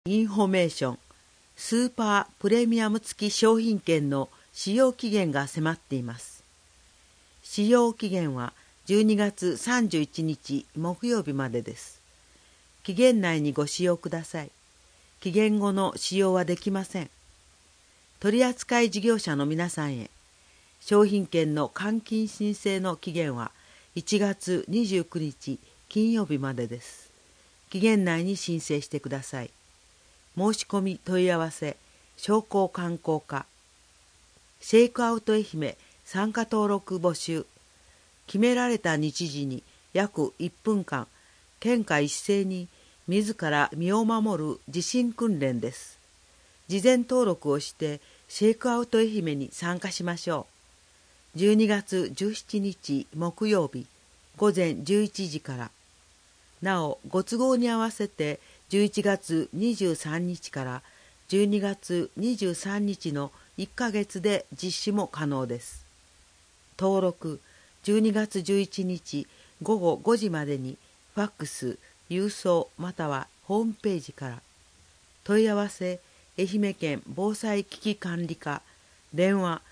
インフォメーション、スーパープレミアム付き商品券の使用期限が迫っています。使用期限は12月31日木曜日までです。期限内にご使用ください。期限後の使用はできません。取扱事業者の皆さんへ、商品券の換金申請の期限は1月29日金曜日までです。期限内に申請してください。申し込み問い合わせ、商工観光課、シェイクアウト愛媛参加登録募集。決められた日時に約1分間、県下一斉に自ら身を守る地震訓練です。事前登録をしてシェイクアウト愛媛に参加しましょう。12月17日木曜日午前11時から。なお、ご都合に合わせて11月23日から12月23日の1ヶ月で実施も可能です。登録12月11日午後5時までにファックス、郵送またはホームページから。問い合わせ愛媛県防災危機管理課、電話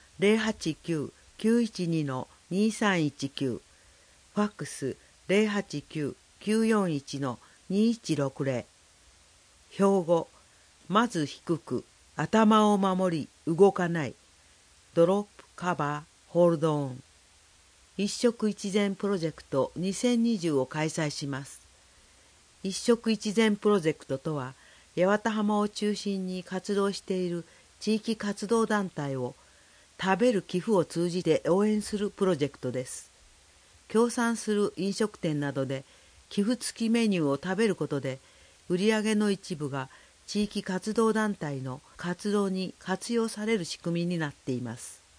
089-912-2319、ファックス 089-941-2160。標語、まず低く頭を守り動かない、ドロップカバーホールドオン。一食一善プロジェクト2020を開催します。一食一善プロジェクトとは、八幡浜を中心に活動している地域活動団体を食べる寄付を通じて応援するプロジェクトです。協賛する飲食店などで寄付付きメニューを食べることで、売上の一部が地域活動団体の活動に活用される仕組みになっています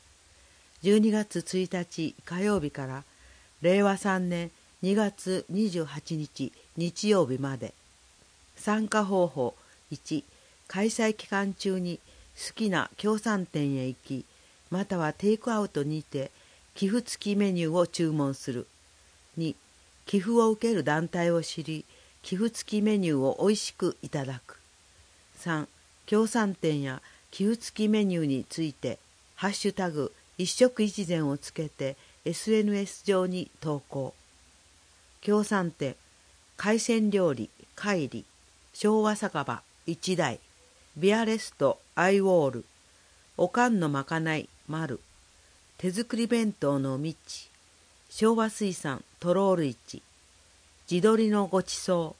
。12月1日火曜日から令和3年2月28日日曜日まで。参加方法1、開催期間中に好きな協賛店へ行き、またはテイクアウトにて寄付付きメニューを注文する。2、寄付を受ける団体を知り、寄付付きメニューをおいしくいただく。3、協賛店や寄付付きメニューについて、ハッシュタグ一食一善をつけて SNS 上に投稿。協賛店、海鮮料理、海里、昭和酒場、一台、ビアレスト、アイウォール、おかんのまかない、丸、手作り弁当のみち、昭和水産、トロール市、地鶏のごちそう、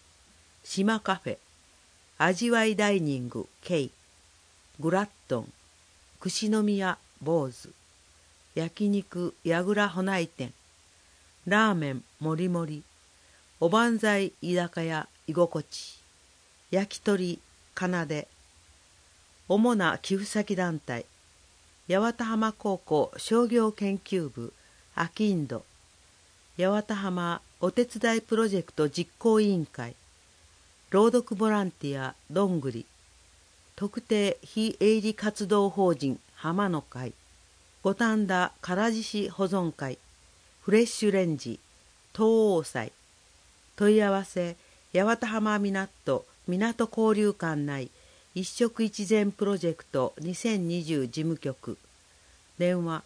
島カフェ、味わいダイニング、ケイ、グラットン、串宮、坊主、焼肉、やぐらほない店、ラーメン、もりもり、おばんざい、居酒屋、居心地、焼き鳥、かなで。主な寄付先団体、八幡浜高校商業研究部、あきんど、八幡浜お手伝いプロジェクト実行委員会、朗読ボランティア、どんぐり、特定非営利活動法人、浜の会、五反田唐獅子保存会、フレッシュレンジ、東央祭。問い合わせ、八幡浜港交流館内一食一善プロジェクト2020事務局。電話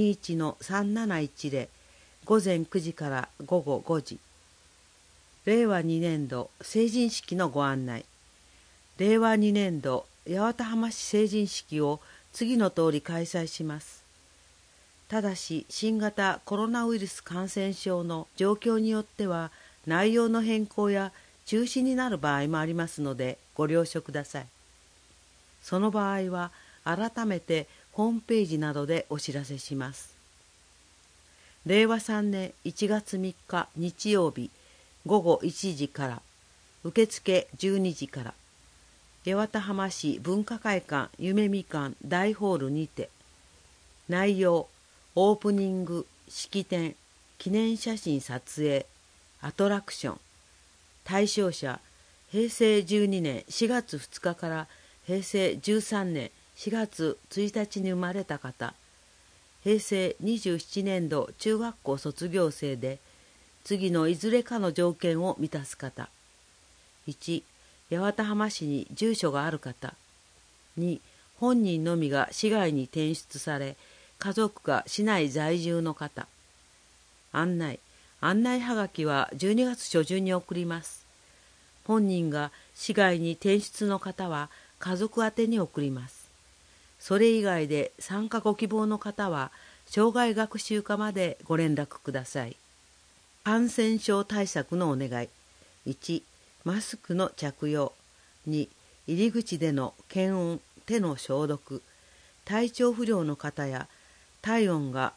21-3710、午前9時から午後5時。令和2年度成人式のご案内。令和2年度八幡浜市成人式を次の通り開催します。ただし、新型コロナウイルス感染症の状況によっては、内容の変更や中止になる場合もありますので、ご了承ください。その場合は、改めてホームページなどでお知らせします。令和3年1月3日日曜日、午後1時から、受付12時から、八幡浜市文化会館夢みかん大ホールにて。内容、オープニング、式典、記念写真撮影、アトラクション。対象者、平成12年4月2日から平成13年4月1日に生まれた方、平成27年度中学校卒業生で、次のいずれかの条件を満たす方。1、 八幡浜市に住所がある方。2、本人のみが市外に転出され、家族が市内在住の方。案内はがきは12月初旬に送ります。本人が市外に転出の方は家族宛てに送ります。それ以外で参加ご希望の方は生涯学習課までご連絡ください。感染症対策のお願い。1、マスクの着用。2、入り口での検温、手の消毒。体調不良の方や体温が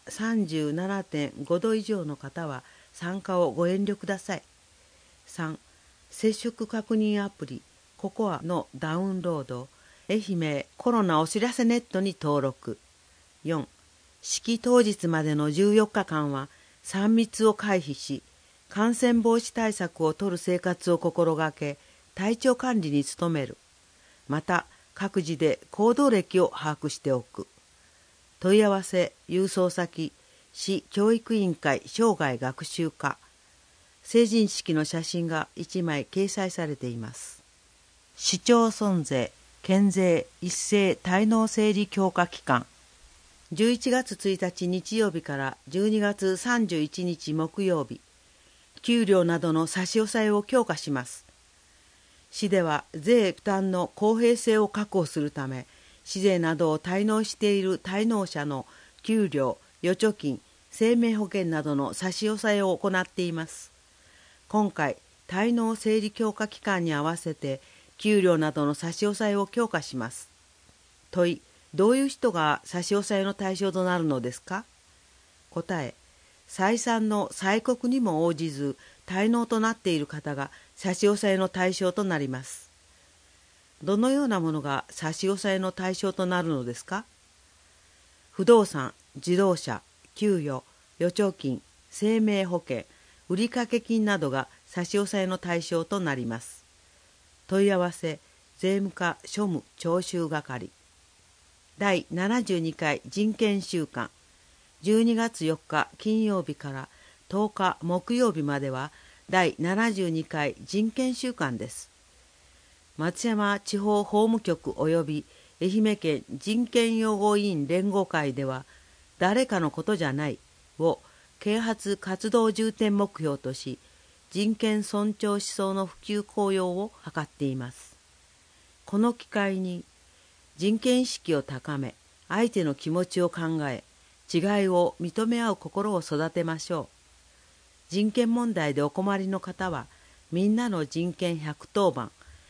37.5 度以上の方は参加をご遠慮ください。3、接触確認アプリココアのダウンロード、愛媛コロナお知らせネットに登録。4、式当日までの14日間は3密を回避し、感染防止対策を取る生活を心がけ、体調管理に努める。また、各自で行動歴を把握しておく。問い合わせ、郵送先、市教育委員会生涯学習課。成人式の写真が1枚掲載されています。市町村税、県税一斉滞納整理強化期間。11月1日日曜日から12月31日木曜日、給料などの差し押さえを強化します。市では税負担の公平性を確保するため、市税などを滞納している滞納者の給料、預貯金、生命保険などの差し押さえを行っています。今回、滞納整理強化期間に合わせて、給料などの差し押さえを強化します。問い、どういう人が差し押さえの対象となるのですか？答え、再三の催告にも応じず滞納となっている方が差し押さえの対象となります。どのようなものが差し押さえの対象となるのですか？不動産、自動車、給与、預貯金、生命保険、売掛金などが差し押さえの対象となります。問い合わせ、税務課庶務徴収係。第72回人権週間。12月4日金曜日から10日木曜日までは第72回人権週間です。松山地方法務局及び愛媛県人権擁護委員連合会では、誰かのことじゃないを啓発活動重点目標とし、人権尊重思想の普及効用を図っています。この機会に人権意識を高め、相手の気持ちを考え、違いを認め合う心を育てましょう。人権問題でお困りの方は、みんなの人権110番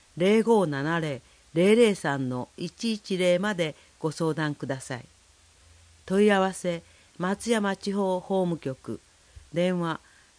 0570-003-110 までご相談ください。問い合わせ、松山地方法務局、電話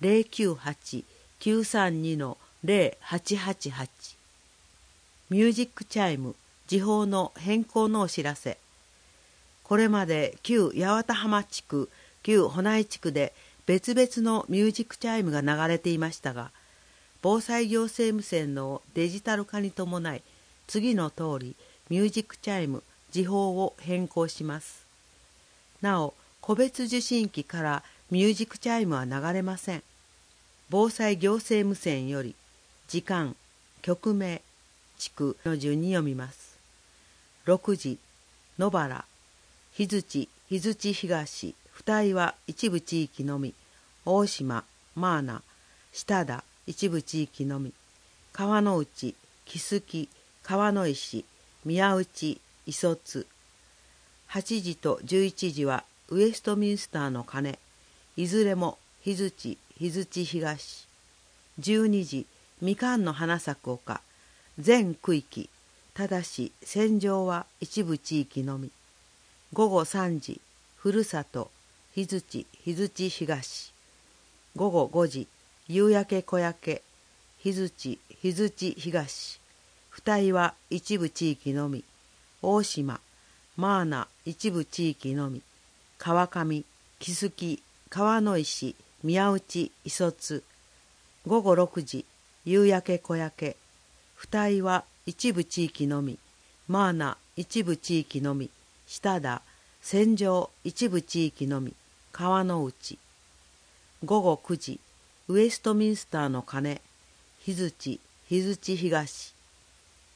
098-932-0888。ミュージックチャイム、時報の変更のお知らせ。これまで旧八幡浜地区、旧保内地区で別々のミュージックチャイムが流れていましたが、防災行政無線のデジタル化に伴い、次の通りミュージックチャイム、時報を変更します。なお、個別受信機からミュージックチャイムは流れません。防災行政無線より、時間、局名、地区の順に読みます。6時、野原、日槌東、二井は一部地域のみ、大島、マーナ、下田、一部地域のみ、川之内、木槻、川之石、宮内、磯津。8時と11時はウエストミンスターの鐘、いずれも日槌東。12時、みかんの花咲く丘、全区域、ただし戦場は一部地域のみ。午後3時、ふるさと、日槌東。午後5時、夕焼け小焼け、日槌東。二井は一部地域のみ。大島、マーナ一部地域のみ。川上、木槻、川之石、宮内、磯津。午後6時、夕焼け小焼け。二井は一部地域のみ。マーナ一部地域のみ。下田、戦場一部地域のみ。川之内。午後9時、ウエストミンスターの鐘、日槌東。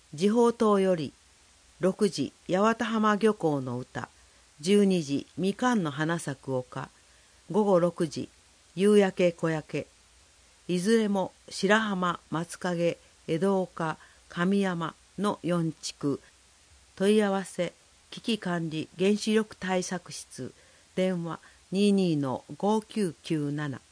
時報塔より6時八幡浜漁港の歌、12時みかんの花咲く丘、午後6時夕焼け小焼け、いずれも白浜、松影、江戸岡、上山の4地区。問い合わせ危機管理原子力対策室、電話22-5997